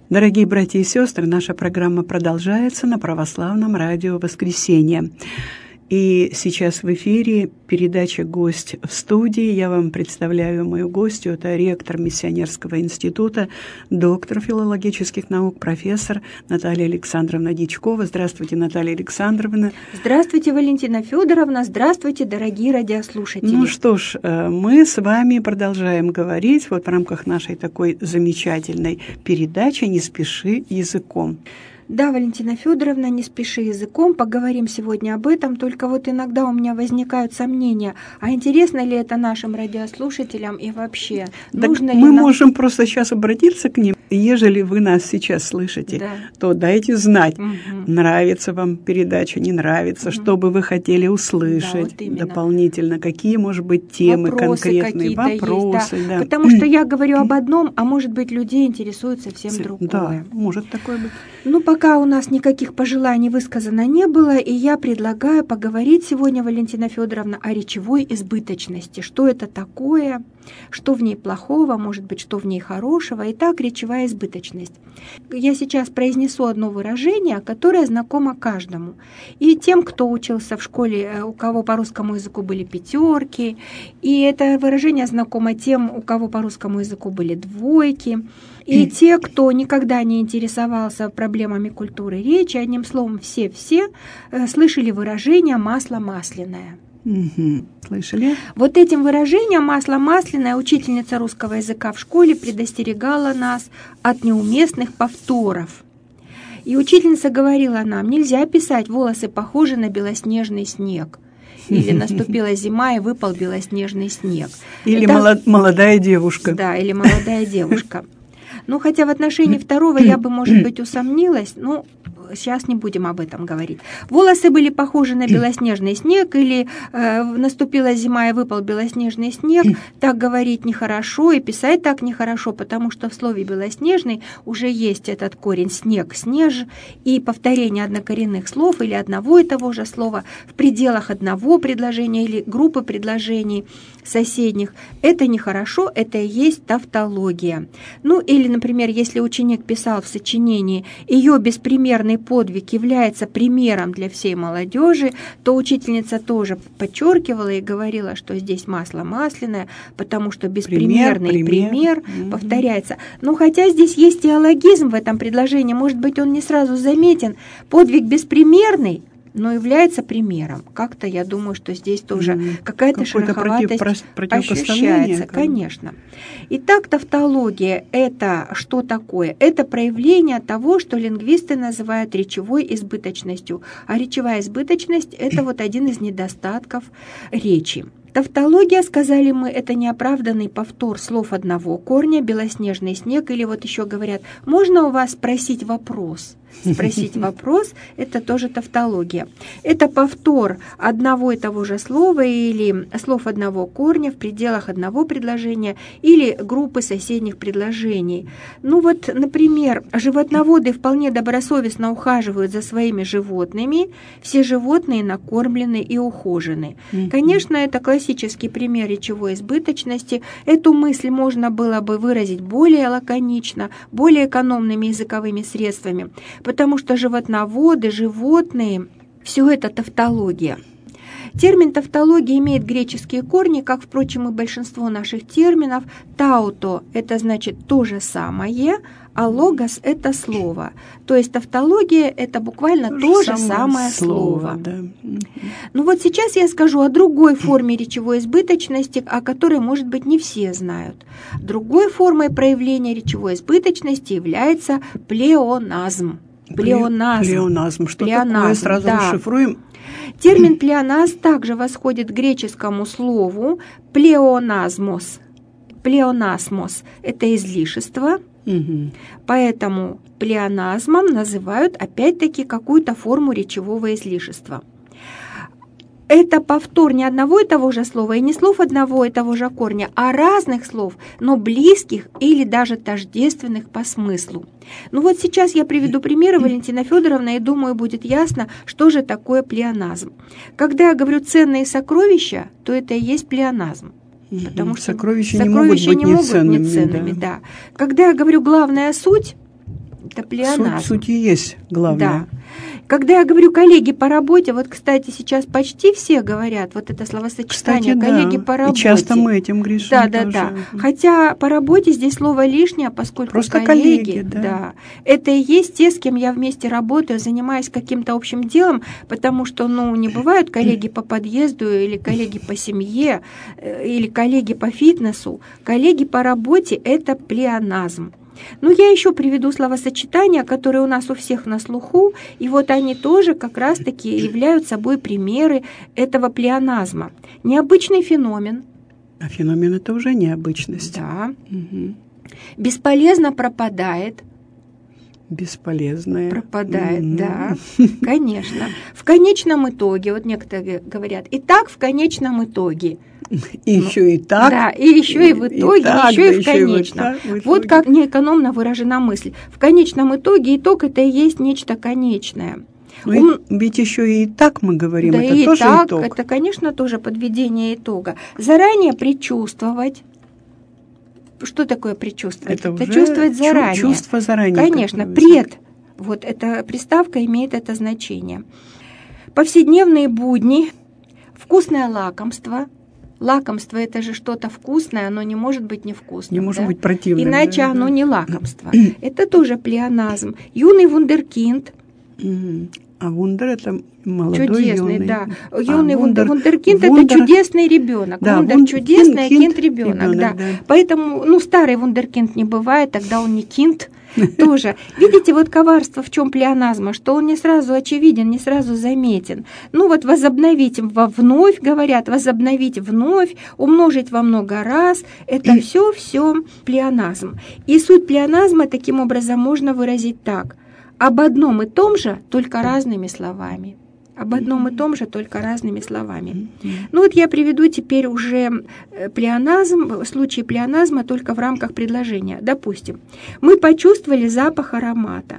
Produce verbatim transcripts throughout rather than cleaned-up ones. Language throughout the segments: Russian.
Дорогие братья и сестры, наша программа продолжается на православном радио «Воскресенье». И сейчас в эфире передача «Гость в студии». Я вам представляю мою гостью. Это ректор Миссионерского института, доктор филологических наук, профессор Наталья Александровна Дичкова. Здравствуйте, Наталья Александровна. Здравствуйте, Валентина Федоровна. Здравствуйте, дорогие радиослушатели. Ну что ж, мы с вами продолжаем говорить вот в рамках нашей такой замечательной передачи «Не спеши языком». Да, Валентина Федоровна, не спеши языком, поговорим сегодня об этом, только вот иногда у меня возникают сомнения, а интересно ли это нашим радиослушателям и вообще? Так нужно мы ли нам... можем просто сейчас обратиться к ним, ежели вы нас сейчас слышите, да. то дайте знать, угу. нравится вам передача, не нравится, угу. что бы вы хотели услышать да, вот дополнительно, какие, может быть, темы вопросы конкретные, вопросы. Есть, да. Да. Потому что я говорю об одном, а может быть, людей интересует совсем другое. Да, может такое быть. Ну, пока у нас никаких пожеланий высказано не было, и я предлагаю поговорить сегодня, Валентина Федоровна, о речевой избыточности. Что это такое, что в ней плохого, может быть, что в ней хорошего. Итак, речевая избыточность. Я сейчас произнесу одно выражение, которое знакомо каждому. И тем, кто учился в школе, у кого по русскому языку были пятерки, и это выражение знакомо тем, у кого по русскому языку были двойки. И те, кто никогда не интересовался проблемами культуры речи, одним словом, все-все э, слышали выражение «масло масляное». Угу. Слышали? Вот этим выражением «масло масляное» учительница русского языка в школе предостерегала нас от неуместных повторов. И учительница говорила нам: нельзя писать «волосы похожи на белоснежный снег». Или наступила зима и выпал белоснежный снег. Или Это... молодая девушка. Да, или молодая девушка. Ну, хотя в отношении второго я бы, может быть, усомнилась, но сейчас не будем об этом говорить. Волосы были похожи на белоснежный снег, или э, наступила зима и выпал белоснежный снег. Так говорить нехорошо и писать так нехорошо, потому что в слове «белоснежный» уже есть этот корень «снег», «снеж», и повторение однокоренных слов или одного и того же слова в пределах одного предложения или группы предложений соседних. Это нехорошо, это и есть тавтология. Ну, или, например, если ученик писал в сочинении «Ее беспримерный подвиг является примером для всей молодежи», то учительница тоже подчеркивала и говорила, что здесь масло масляное, потому что беспримерный пример, пример, пример повторяется. Но хотя здесь есть теологизм в этом предложении, может быть, он не сразу заметен. Подвиг беспримерный, но является примером. Как-то я думаю, что здесь тоже mm-hmm. какая-то шероховатость против, ощущается. Конечно. Итак, тавтология – это что такое? Это проявление того, что лингвисты называют речевой избыточностью. А речевая избыточность – это вот один из недостатков речи. Тавтология, сказали мы, это неоправданный повтор слов одного корня, белоснежный снег, или вот еще говорят, можно у вас спросить вопрос? Спросить вопрос – это тоже тавтология. Это повтор одного и того же слова или слов одного корня в пределах одного предложения или группы соседних предложений. Ну вот, например, животноводы вполне добросовестно ухаживают за своими животными, все животные накормлены и ухожены. Конечно, это классический пример речевой избыточности. Эту мысль можно было бы выразить более лаконично, более экономными языковыми средствами, потому что животноводы, животные – все это тавтология. Термин тавтология имеет греческие корни, как, впрочем, и большинство наших терминов. Тауто – это значит то же самое, а логос – это слово. То есть тавтология – это буквально то, то же самое слово. слово. Да. Ну вот сейчас я скажу о другой форме речевой избыточности, о которой, может быть, не все знают. Другой формой проявления речевой избыточности является плеоназм. Плеоназм. Плеоназм. Что плеоназм, такое? Сразу да. расшифруем. Термин плеоназм также восходит к греческому слову плеоназмос. Плеоназмос – это излишество, угу. Поэтому плеоназмом называют опять-таки какую-то форму речевого излишества. Это повтор не одного и того же слова, и не слов одного и того же корня, а разных слов, но близких или даже тождественных по смыслу. Ну вот сейчас я приведу примеры, Валентина Федоровна, и думаю, будет ясно, что же такое плеоназм. Когда я говорю «ценные сокровища», то это и есть плеоназм. Потому что сокровища, сокровища не могут быть не могут неценными. неценными, да. да. Когда я говорю «главная суть», Это плеоназм. Суть, суть и есть главное. Да. Когда я говорю коллеги по работе, вот, кстати, сейчас почти все говорят вот это словосочетание, кстати, коллеги да. по работе. И часто мы этим грешим. Да, да, тоже. да. Хотя по работе здесь слово лишнее, поскольку просто коллеги, коллеги, да. да, это и есть те, с кем я вместе работаю, занимаюсь каким-то общим делом, потому что, ну, не бывают коллеги по подъезду или коллеги по семье или коллеги по фитнесу. Коллеги по работе – это плеоназм. Ну, я еще приведу словосочетания, которые у нас у всех на слуху, и вот они тоже как раз-таки являются собой примеры этого плеоназма. Необычный феномен. А феномен – это уже необычность. Да. Угу. Бесполезно пропадает. Бесполезное. Пропадает, угу. да, конечно. В конечном итоге, вот некоторые говорят, и так в конечном итоге. И ну, еще и так. Да, и еще и, и в итоге, и, так, еще да, и в конечном. И вот, так, в вот как неэкономно выражена мысль. В конечном итоге итог – это и есть нечто конечное. Ну, Ум... Ведь еще и так мы говорим, да это и тоже так, итог. Это, конечно, тоже подведение итога. Заранее предчувствовать. Что такое предчувствовать? Это, это уже чувствовать заранее. Чувство заранее. Конечно, пред. Вот эта приставка имеет это значение. Повседневные будни, вкусное лакомство. Лакомство – это же что-то вкусное, оно не может быть невкусным. Не может да? быть противным. Иначе да, оно да. не лакомство. Это тоже плеоназм. Юный вундеркинд. А вундер – это молодой, чудесный, юный. да. Юный а, вундер, вундеркинд вундер, это чудесный ребенок. Да, вундер вун, чудесный, кинд, а кинд ребенок. ребенок Да. Да. Поэтому, ну, старый вундеркинд не бывает, тогда он не кинд тоже. Видите, вот коварство в чем плеоназма, что он не сразу очевиден, не сразу заметен. Ну вот возобновить во вновь, говорят, возобновить вновь, умножить во много раз, это все-все плеоназм. И суть плеоназма таким образом можно выразить так. Об одном и том же, только разными словами. Об одном и том же, только разными словами. Ну вот я приведу теперь уже плеоназм, случай плеоназма только в рамках предложения. Допустим, мы почувствовали запах аромата.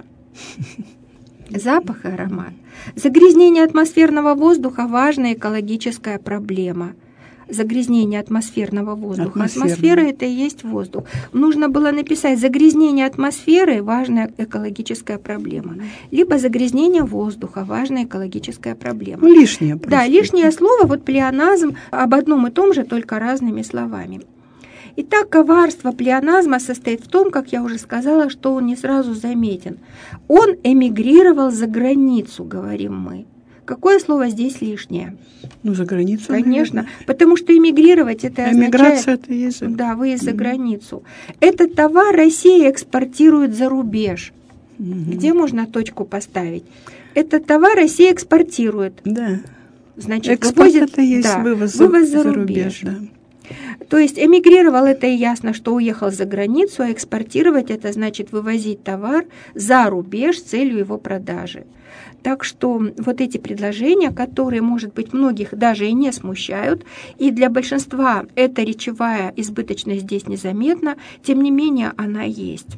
Запах и аромат. Загрязнение атмосферного воздуха – важная экологическая проблема. Загрязнение атмосферного воздуха. Атмосфера – это и есть воздух. Нужно было написать «загрязнение атмосферы – важная экологическая проблема». Либо «загрязнение воздуха – важная экологическая проблема». Ну, лишнее просто. Да, лишнее слово, вот плеоназм об одном и том же, только разными словами. Итак, коварство плеоназма состоит в том, как я уже сказала, что он не сразу заметен. Он эмигрировал за границу, говорим мы. Какое слово здесь лишнее? Ну, за границу, конечно, наверное. Потому что эмигрировать это означает... Эмиграция – это есть. Да, выезд за границу. Этот товар Россия экспортирует за рубеж. Mm-hmm. Где можно точку поставить? Этот товар Россия экспортирует. Да. Значит, экспорт вывозит, это есть да, вывоз, вывоз за, за рубеж. рубеж. Да. То есть эмигрировал – это и ясно, что уехал за границу, а экспортировать – это значит вывозить товар за рубеж с целью его продажи. Так что вот эти предложения, которые, может быть, многих даже и не смущают, и для большинства эта речевая избыточность здесь незаметна, тем не менее она есть.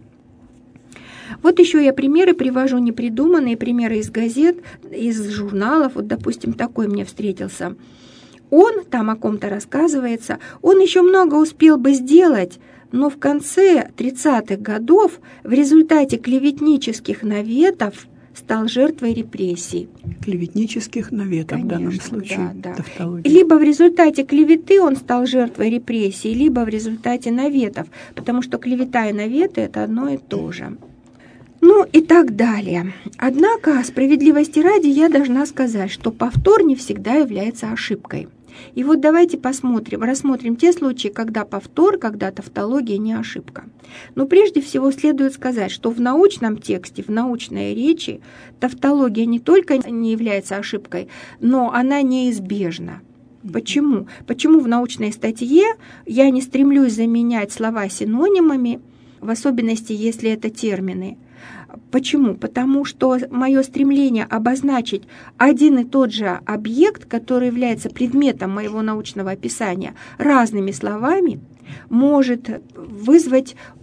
Вот еще я примеры привожу, непридуманные примеры из газет, из журналов. Вот, допустим, такой мне встретился. Он, там о ком-то рассказывается, он еще много успел бы сделать, но в конце тридцатых годов в результате клеветнических наветов стал жертвой репрессий. Клеветнических наветов. Конечно, в данном случае. Да, да. Либо в результате клеветы он стал жертвой репрессий, либо в результате наветов, потому что клевета и наветы – это одно и то же. Ну и так далее. Однако, справедливости ради, я должна сказать, что повтор не всегда является ошибкой. И вот давайте посмотрим, рассмотрим те случаи, когда повтор, когда тавтология не ошибка. Но прежде всего следует сказать, что в научном тексте, в научной речи тавтология не только не является ошибкой, но она неизбежна. Почему? Почему в научной статье я не стремлюсь заменять слова синонимами, в особенности, если это термины? Почему? Потому что мое стремление обозначить один и тот же объект, который является предметом моего научного описания, разными словами, может вызвать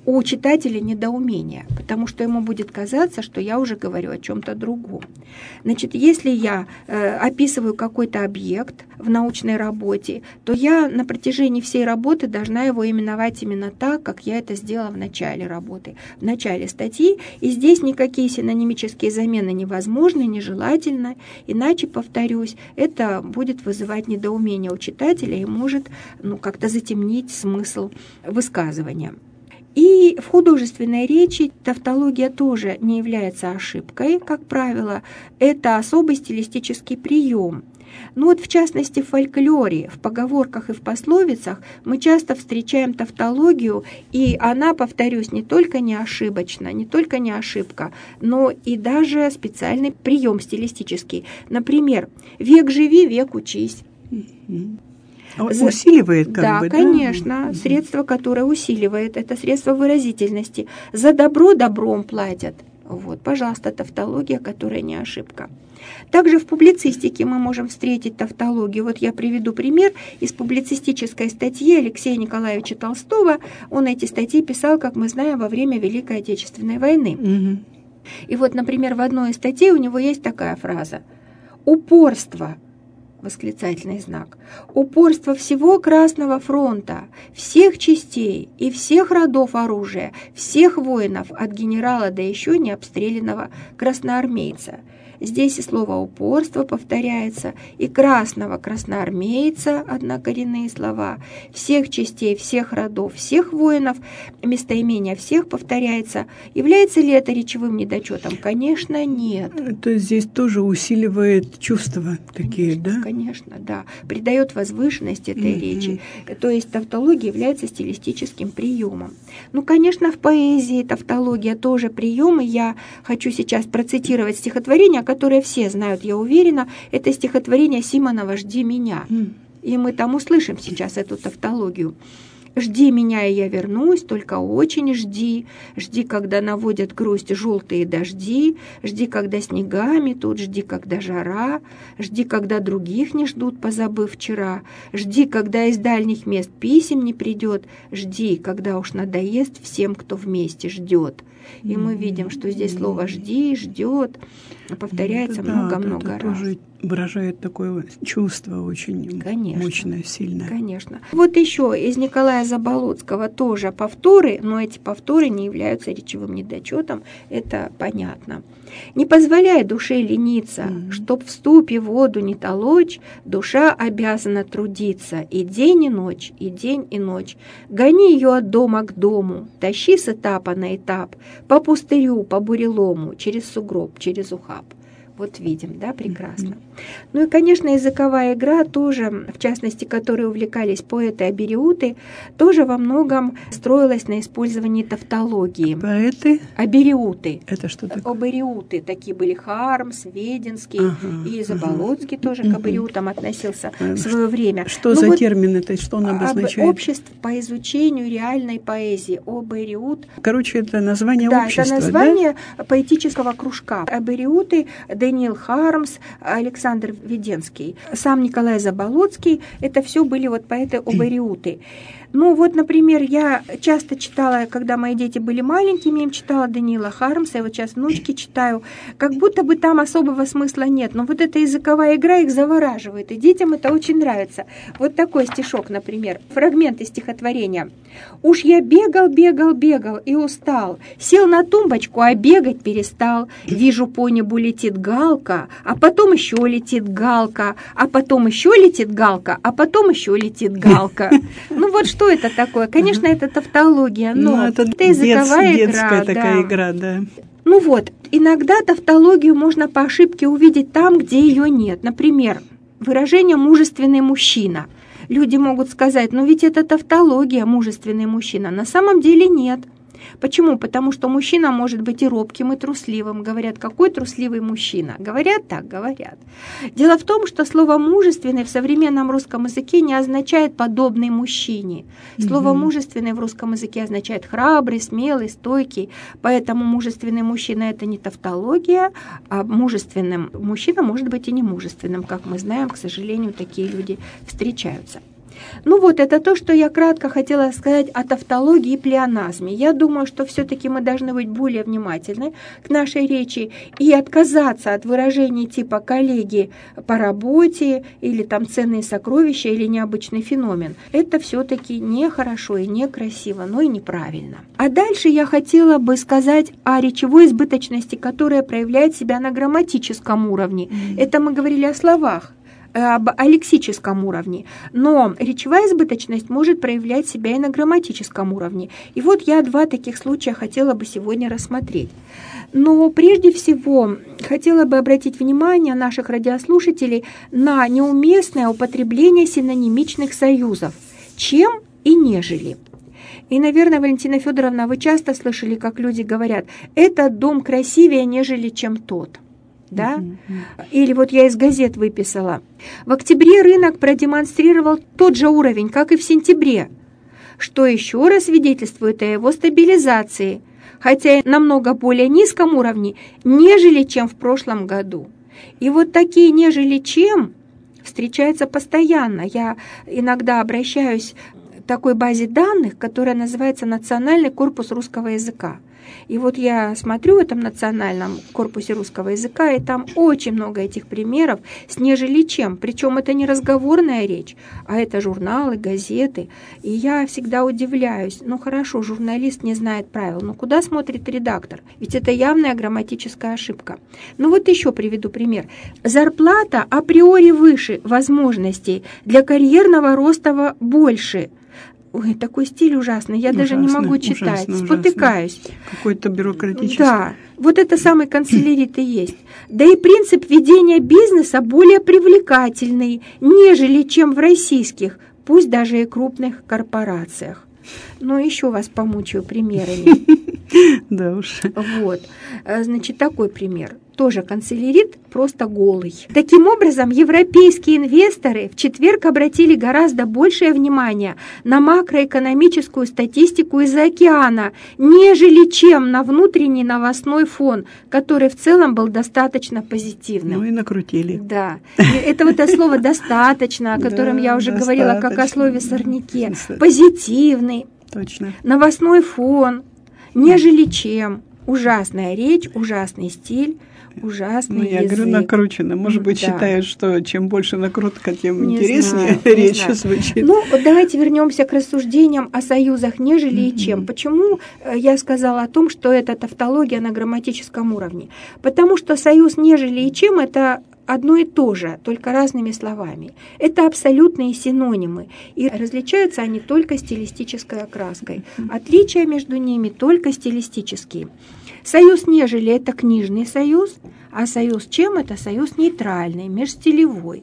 у читателя недоумение, потому что ему будет казаться, что я уже говорю о чем-то другом. Значит, если я э, описываю какой-то объект в научной работе, то я на протяжении всей работы должна его именовать именно так, как я это сделала в начале работы, в начале статьи. И здесь никакие синонимические замены невозможны, нежелательны, иначе, повторюсь, это будет вызывать недоумение у читателя и может ну, как-то затемнить смысл высказывания. И в художественной речи тавтология тоже не является ошибкой, как правило, это особый стилистический прием. Ну вот в частности в фольклоре, в поговорках и в пословицах мы часто встречаем тавтологию, и она, повторюсь, не только не ошибочна, не только не ошибка, но и даже специальный прием стилистический. Например, «век живи, век учись». Усиливает как да, бы, да? Конечно, да? Средство, которое усиливает, это средство выразительности. За добро добром платят. Вот, пожалуйста, тавтология, которая не ошибка. Также в публицистике мы можем встретить тавтологию. Вот я приведу пример из публицистической статьи Алексея Николаевича Толстого. Он эти статьи писал, как мы знаем, во время Великой Отечественной войны. Угу. И вот, например, в одной из статей у него есть такая фраза: «Упорство». Восклицательный знак. Упорство всего Красного фронта, всех частей и всех родов оружия, всех воинов, от генерала до еще не обстрелянного красноармейца. Здесь и слово «упорство» повторяется, и «красного красноармейца» — однокоренные слова, всех частей, всех родов, всех воинов, местоимение «всех» повторяется. Является ли это речевым недочетом? Конечно, нет. То есть здесь тоже усиливает чувства такие, конечно, да? Конечно, да. Придает возвышенность этой mm-hmm. речи. То есть тавтология является стилистическим приемом. Ну, конечно, в поэзии тавтология тоже прием, и я хочу сейчас процитировать стихотворение, которое все знают, я уверена, это стихотворение Симонова «Жди меня». Mm. И мы там услышим сейчас эту тавтологию. «Жди меня, и я вернусь, только очень жди. Жди, когда наводят грусть желтые дожди. Жди, когда снегами тут, жди, когда жара. Жди, когда других не ждут, позабыв вчера. Жди, когда из дальних мест писем не придет. Жди, когда уж надоест всем, кто вместе ждет». И мы видим, что здесь слово «жди», «ждет» повторяется много-много да, да, раз. Тоже выражает такое чувство очень конечно, мощное, сильное. Конечно. Вот еще из Николая Заболоцкого тоже повторы, но эти повторы не являются речевым недочетом, это понятно. «Не позволяй душе лениться, mm-hmm. чтоб в ступе воду не толочь, душа обязана трудиться и день, и ночь, и день, и ночь. Гони ее от дома к дому, тащи с этапа на этап, по пустырю, по бурелому, через сугроб, через ухаб». Вот видим, да, прекрасно. Mm-hmm. Ну и, конечно, языковая игра тоже, в частности, которой увлекались поэты абериуты, тоже во многом строилась на использовании тавтологии. Поэты? Абериуты. Это что такое? Абериуты. Такие были Хармс, Веденский, ага, и Заболоцкий ага. тоже к абериутам относился а, в свое время. Что ну за вот термин это? Что он обозначает? Общество по изучению реальной поэзии. Абериут. Короче, это название да, общества, это название да? поэтического кружка. Абериуты, Даниил Хармс, Александр Веденский, сам Николай Заболоцкий, это все были вот поэты-абериуты. Ну вот, например, я часто читала, когда мои дети были маленькими, им читала Даниила Хармса, и вот сейчас внучки читаю, как будто бы там особого смысла нет, но вот эта языковая игра их завораживает, и детям это очень нравится. Вот такой стишок, например, фрагмент из стихотворения. «Уж я бегал, бегал, бегал и устал, сел на тумбочку, а бегать перестал. Вижу, по небу летит галка, а потом еще летит галка, а потом еще летит галка, а потом еще летит галка». Ну вот что это такое? Конечно, это тавтология, но ну, это, это языковая детс, игра. Детская такая да. игра, да. Ну вот, иногда тавтологию можно по ошибке увидеть там, где ее нет. Например, выражение «мужественный мужчина». Люди могут сказать, ну ведь это тавтология, мужественный мужчина. На самом деле нет. Почему? Потому что мужчина может быть и робким, и трусливым. Говорят, какой трусливый мужчина? Говорят так, говорят. Дело в том, что слово «мужественный» в современном русском языке не означает «подобный мужчине». Слово «мужественный» в русском языке означает «храбрый», «смелый», «стойкий». Поэтому мужественный мужчина – это не тавтология, а мужественным мужчина может быть и не мужественным. Как мы знаем, к сожалению, такие люди встречаются. Ну вот, это то, что я кратко хотела сказать о тавтологии и плеоназме. Я думаю, что все-таки мы должны быть более внимательны к нашей речи и отказаться от выражений типа «коллеги по работе» или там «ценные сокровища» или «необычный феномен». Это все-таки нехорошо и некрасиво, но и неправильно. А дальше я хотела бы сказать о речевой избыточности, которая проявляет себя на грамматическом уровне. Mm-hmm. Это мы говорили о словах, об лексическом уровне, но речевая избыточность может проявлять себя и на грамматическом уровне. И вот я два таких случая хотела бы сегодня рассмотреть. Но прежде всего хотела бы обратить внимание наших радиослушателей на неуместное употребление синонимичных союзов «чем» и «нежели». И, наверное, Валентина Федоровна, вы часто слышали, как люди говорят: «Этот дом красивее, нежели чем тот». Да? Mm-hmm. Или вот я из газет выписала: в октябре рынок продемонстрировал тот же уровень, как и в сентябре, что еще раз свидетельствует о его стабилизации, хотя и на намного более низком уровне, нежели чем в прошлом году. И вот такие «нежели чем» встречаются постоянно. Я иногда обращаюсь к такой базе данных, которая называется «Национальный корпус русского языка». И вот я смотрю в этом национальном корпусе русского языка, и там очень много этих примеров с «нежели чем». Причем это не разговорная речь, а это журналы, газеты. И я всегда удивляюсь: ну хорошо, журналист не знает правил, но куда смотрит редактор? Ведь это явная грамматическая ошибка. Ну вот еще приведу пример. Зарплата априори выше возможностей, для карьерного роста больше. Ой, такой стиль ужасный, я ужасно, даже не могу читать, ужасно, спотыкаюсь. Ужасно. Какой-то бюрократический. Да, вот это самый канцелярит и есть. Да и принцип ведения бизнеса более привлекательный, нежели чем в российских, пусть даже и крупных корпорациях. Но еще вас помучаю примерами. Да уж. Вот, значит, такой пример. Тоже канцелярит, просто голый. Таким образом, европейские инвесторы в четверг обратили гораздо большее внимание на макроэкономическую статистику из-за океана, нежели чем на внутренний новостной фон, который в целом был достаточно позитивным. Ну и накрутили. Да. Это вот это слово «достаточно», о котором я уже говорила, как о слове «сорняке». Позитивный. Точно. Новостной фон, нежели чем. Ужасная речь, ужасный стиль. Ужасный ну, я язык. говорю, накручено. Может быть, да. Считают, что чем больше накрутка, тем не интереснее знаю, речь звучит. Ну, давайте вернемся к рассуждениям о союзах «нежели» и «чем». Почему я сказала о том, что это тавтология на грамматическом уровне? Потому что союз «нежели» и «чем» — это одно и то же, только разными словами. Это абсолютные синонимы, и различаются они только стилистической окраской. Отличия между ними только стилистические. Союз «нежели» — это книжный союз, а союз «чем» — это союз нейтральный, межстилевой.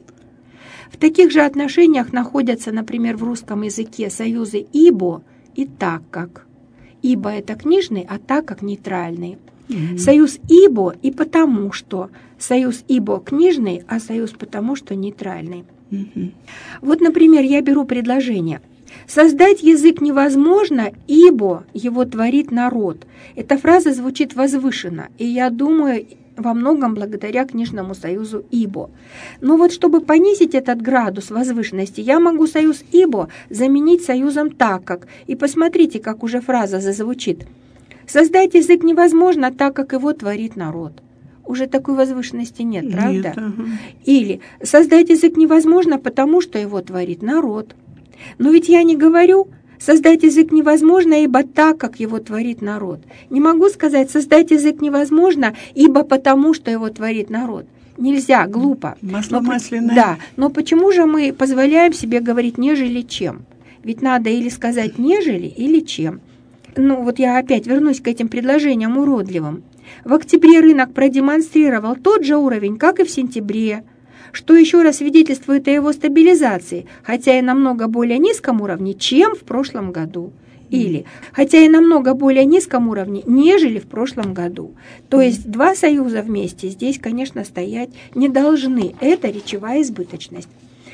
В таких же отношениях находятся, например, в русском языке союзы «ибо» и «так как». «Ибо» — это книжный, а «так как» — нейтральный. Mm-hmm. Союз «ибо» и «потому что». Союз «ибо» книжный, а союз «потому что» нейтральный. Mm-hmm. Вот, например, я беру предложение: «Создать язык невозможно, ибо его творит народ». Эта фраза звучит возвышенно, и я думаю, во многом благодаря книжному союзу «ибо». Но вот чтобы понизить этот градус возвышенности, я могу союз «ибо» заменить союзом «так как». И посмотрите, как уже фраза зазвучит. «Создать язык невозможно, так как его творит народ». Уже такой возвышенности нет, правда? Нет, ага. Или «создать язык невозможно, потому что его творит народ». Но ведь я не говорю «создать язык невозможно, ибо так, как его творит народ». Не могу сказать «создать язык невозможно, ибо потому, что его творит народ». Нельзя, глупо. Масло но, масляное. Да, но почему же мы позволяем себе говорить «нежели чем»? Ведь надо или сказать «нежели» или «чем». Ну вот я опять вернусь к этим предложениям уродливым. В октябре рынок продемонстрировал тот же уровень, как и в сентябре, что еще раз свидетельствует о его стабилизации, хотя и намного более низком уровне, чем в прошлом году. Или, хотя и намного более низком уровне, нежели в прошлом году. То есть два союза вместе здесь, конечно, стоять не должны. Это речевая избыточность.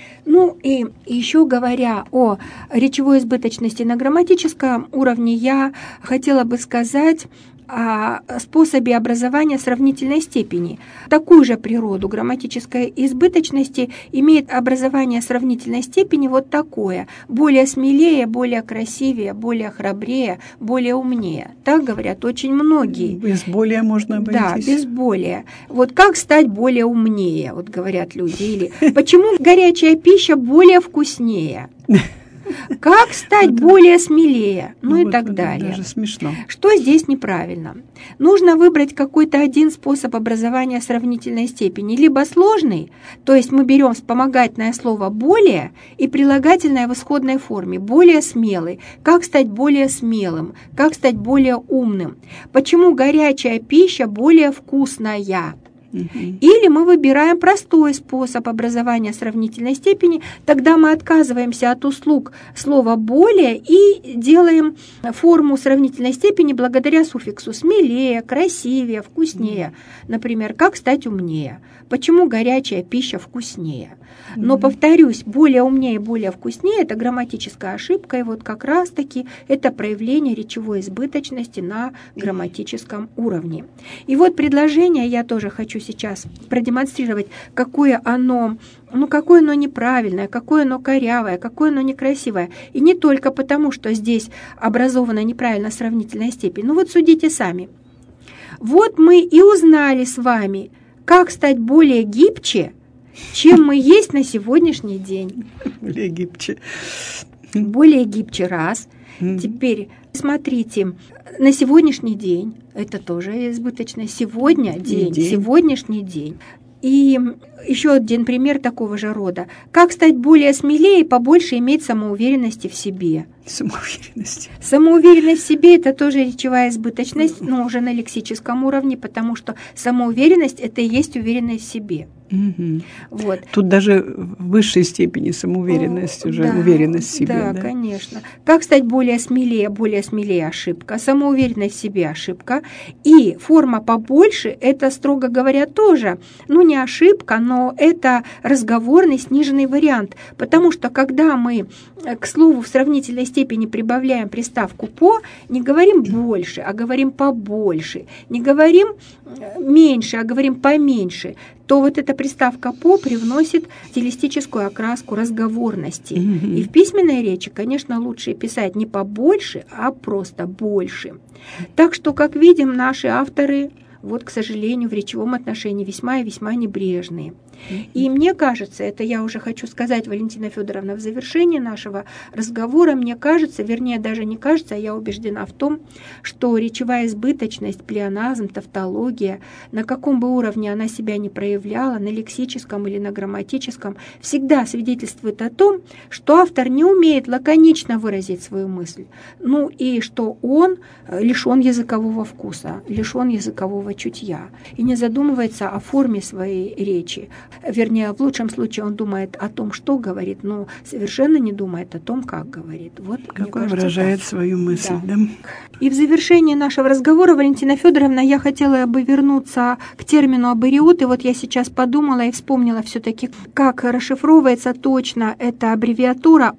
Ну и еще говоря о речевой избыточности на грамматическом уровне, я хотела бы сказать о способе образования сравнительной степени. Такую же природу грамматической избыточности имеет образование сравнительной степени вот такое: более смелее, более красивее, более храбрее, более умнее. Так говорят очень многие. Без более можно обойтись. Да, без более. Вот как стать более умнее, вот говорят люди. Или почему горячая пища более вкуснее? Как стать это, более смелее? Ну, ну и вот, так вот, далее. Даже смешно. Что здесь неправильно? Нужно выбрать какой-то один способ образования сравнительной степени. Либо сложный, то есть мы берем вспомогательное слово «более» и прилагательное в исходной форме. Более смелый. Как стать более смелым? Как стать более умным? Почему горячая пища более вкусная? Или мы выбираем простой способ образования сравнительной степени, тогда мы отказываемся от услуг слова «более» и делаем форму сравнительной степени благодаря суффиксу «смелее», «красивее», «вкуснее». Например, «как стать умнее», «почему горячая пища вкуснее». Но, повторюсь, более умнее, более вкуснее – это грамматическая ошибка, и вот как раз-таки это проявление речевой избыточности на грамматическом уровне. И вот предложение я тоже хочу сейчас продемонстрировать, какое оно, ну, какое оно неправильное, какое оно корявое, какое оно некрасивое. И не только потому, что здесь образована неправильно сравнительная степень. Ну вот судите сами. Вот мы и узнали с вами, как стать более гибче, чем мы есть на сегодняшний день. Более гибче. Более гибче, раз. Mm-hmm. Теперь смотрите, на сегодняшний день, это тоже избыточно, сегодня день, день, сегодняшний день. И еще один пример такого же рода. Как стать более смелее и побольше иметь самоуверенности в себе? Самоуверенность. Самоуверенность в себе – это тоже речевая избыточность, но уже на лексическом уровне, потому что самоуверенность – это и есть уверенность в себе. Угу. Вот. Тут даже в высшей степени самоуверенность, О, уже да, уверенность в себе. Да, да, конечно. Как стать более смелее, более смелее – ошибка. Самоуверенность в себе – ошибка. И форма побольше – это, строго говоря, тоже, ну, не ошибка, но это разговорный сниженный вариант. Потому что, когда мы к слову в сравнительной степени прибавляем приставку «по», не говорим «больше», а говорим «побольше», не говорим «меньше», а говорим «поменьше», то вот эта приставка «по» привносит стилистическую окраску разговорности. Mm-hmm. И в письменной речи, конечно, лучше писать не «побольше», а просто «больше». Так что, как видим, наши авторы, вот, к сожалению, в речевом отношении весьма и весьма небрежные. И мне кажется, это я уже хочу сказать, Валентина Федоровна, в завершении нашего разговора, мне кажется, вернее, даже не кажется, а я убеждена в том, что речевая избыточность, плеоназм, тавтология, на каком бы уровне она себя не проявляла, на лексическом или на грамматическом, всегда свидетельствует о том, что автор не умеет лаконично выразить свою мысль, ну и что он лишен языкового вкуса, лишен языкового чутья и не задумывается о форме своей речи. Вернее, в лучшем случае он думает о том, что говорит, но совершенно не думает о том, как говорит. Вот, как он выражает так. свою мысль. Да. Да. И в завершении нашего разговора, Валентина Федоровна, я хотела бы вернуться к термину абориот. И вот я сейчас подумала и вспомнила все-таки, как расшифровывается точно эта аббревиатура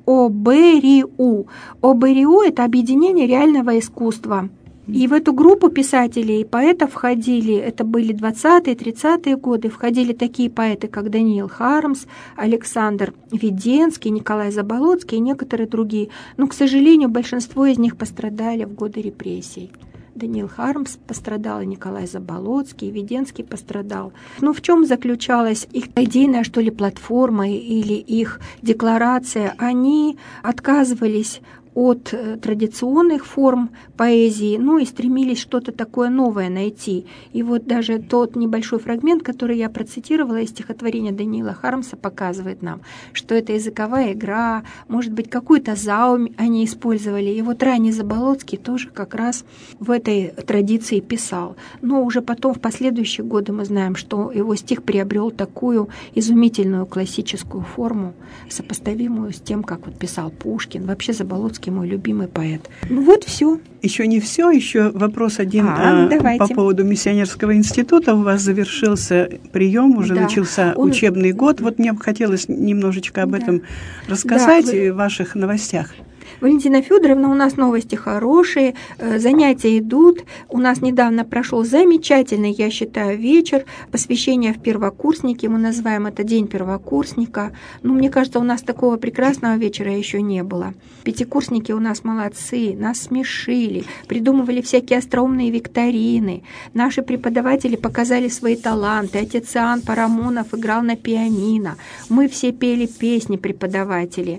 ОБРИУ. ОБРИУ – это объединение реального искусства. И в эту группу писателей и поэтов входили, это были двадцатые, тридцатые годы, входили такие поэты, как Даниил Хармс, Александр Веденский, Николай Заболоцкий и некоторые другие. Но, к сожалению, большинство из них пострадали в годы репрессий. Даниил Хармс пострадал, и Николай Заболоцкий, и Веденский пострадал. Но в чем заключалась их идейная, что ли, платформа или их декларация? Они отказывались от традиционных форм поэзии, ну и стремились что-то такое новое найти. И вот даже тот небольшой фрагмент, который я процитировала из стихотворения Даниила Хармса, показывает нам, что это языковая игра, может быть, какую-то заум они использовали. И вот ранний Заболоцкий тоже как раз в этой традиции писал. Но уже потом, в последующие годы, мы знаем, что его стих приобрел такую изумительную классическую форму, сопоставимую с тем, как вот писал Пушкин. Вообще Заболоцкий мой любимый поэт. Ну вот все. Еще не все, еще вопрос один а, а, по поводу миссионерского института. У вас завершился прием, уже да. начался Он... учебный год. Вот мне бы хотелось немножечко об да. этом рассказать да, вы... и в ваших новостях. Валентина Федоровна, у нас новости хорошие, занятия идут. У нас недавно прошел замечательный, я считаю, вечер посвящения в первокурсники. Мы называем это День первокурсника. Ну, мне кажется, у нас такого прекрасного вечера еще не было. Пятикурсники у нас молодцы, нас смешили, придумывали всякие остроумные викторины. Наши преподаватели показали свои таланты. Отец Иоанн Парамонов играл на пианино. Мы все пели песни, преподаватели.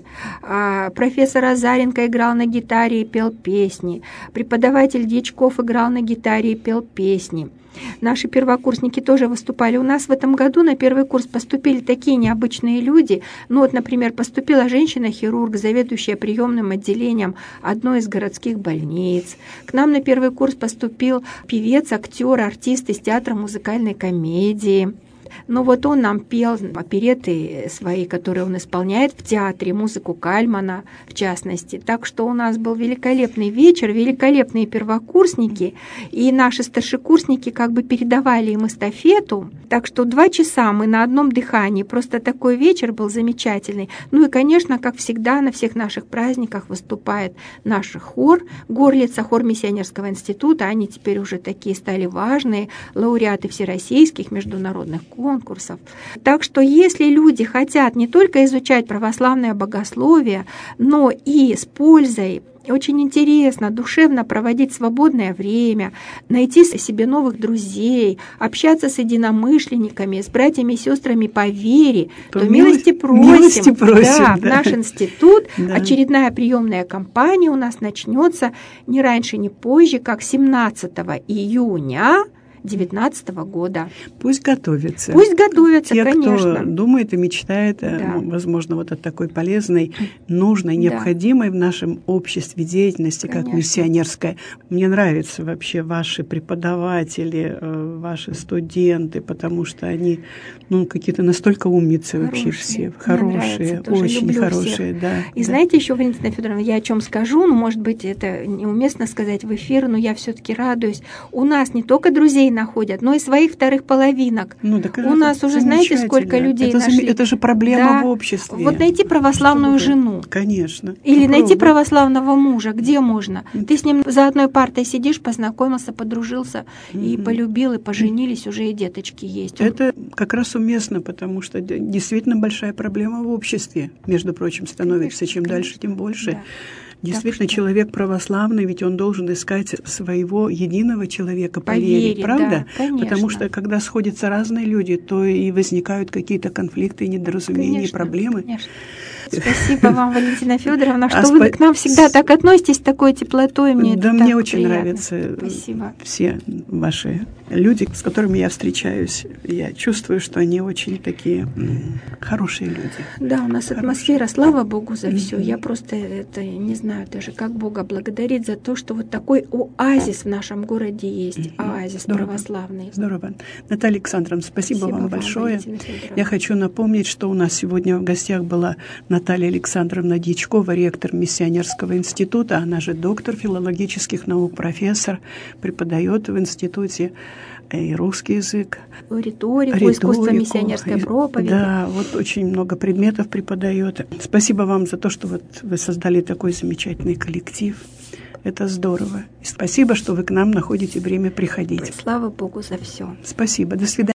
А профессор Азаренко играл на гитаре и пел песни. Преподаватель Дьячков играл на гитаре и пел песни. Наши первокурсники тоже выступали. У нас в этом году на первый курс поступили такие необычные люди. Ну вот, например, поступила женщина-хирург, заведующая приемным отделением одной из городских больниц. К нам на первый курс поступил певец, актер, артист из театра музыкальной комедии. Ну вот он нам пел оперетты свои, которые он исполняет в театре, музыку Кальмана в частности. Так что у нас был великолепный вечер, великолепные первокурсники, и наши старшекурсники как бы передавали им эстафету. Так что два часа мы на одном дыхании, просто такой вечер был замечательный. Ну и, конечно, как всегда, на всех наших праздниках выступает наш хор, Горлица, хор Миссионерского института. Они теперь уже такие стали важные, лауреаты всероссийских международных конкурсов. Так что если люди хотят не только изучать православное богословие, но и с пользой, очень интересно, душевно проводить свободное время, найти себе новых друзей, общаться с единомышленниками, с братьями и сестрами по вере, то, то милости просим, милости просим да, да. в наш институт. Да. Очередная приемная кампания у нас начнется не раньше, не позже, как семнадцатого июня две тысячи девятнадцатого года. Пусть готовятся. Пусть готовятся, Те, конечно. кто думает и мечтает, Да. возможно, вот от такой полезной, нужной, Да. необходимой в нашем обществе деятельности, Конечно. как миссионерская. Мне нравятся вообще ваши преподаватели, ваши студенты, потому что они, ну, какие-то настолько умницы вообще все. Хорошие, очень хорошие. Да, и да. знаете еще, Валентина Федоровна, я о чем скажу, ну, может быть, это неуместно сказать в эфир, но я все-таки радуюсь. У нас не только друзей находят, но и своих вторых половинок. Ну, так У нас уже, знаете, сколько людей это, нашли. Это же проблема Да. в обществе. Вот найти православную Чтобы... жену. Конечно. Или Попробуй. найти православного мужа. Где можно? Ты с ним за одной партой сидишь, познакомился, подружился, mm-hmm. и полюбил, и поженились, уже и деточки есть. Это как раз уместно, потому что действительно большая проблема в обществе, между прочим, становится. Конечно, чем конечно. Дальше, тем больше. Да. Действительно, что... человек православный, ведь он должен искать своего единого человека по, по вере, вере, правда? Да, потому что когда сходятся разные люди, то и возникают какие-то конфликты, недоразумения, конечно, проблемы. Конечно. Спасибо вам, Валентина Федоровна, что а вы спа... к нам всегда так относитесь, такой теплотой. Мне да, это мне так очень приятно. нравятся Спасибо. все ваши люди, с которыми я встречаюсь. Я чувствую, что они очень такие м- хорошие люди. Да, у нас хорошие. Атмосфера, слава Богу за Mm-hmm. все. Я просто это не знаю даже, как Бога благодарить за то, что вот такой оазис в нашем городе есть. Mm-hmm. Оазис Здорово. Православный. Здорово. Наталья Александровна, спасибо, спасибо вам, вам большое. Вам, я хочу напомнить, что у нас сегодня в гостях была Наталья Александровна Дьячкова, ректор Миссионерского института, она же доктор филологических наук, профессор, преподает в институте и русский язык, риторику, риторику искусство миссионерской проповеди. Да, вот очень много предметов преподает. Спасибо вам за то, что вот вы создали такой замечательный коллектив. Это здорово. И спасибо, что вы к нам находите время приходить. Слава Богу за все. Спасибо. До свидания.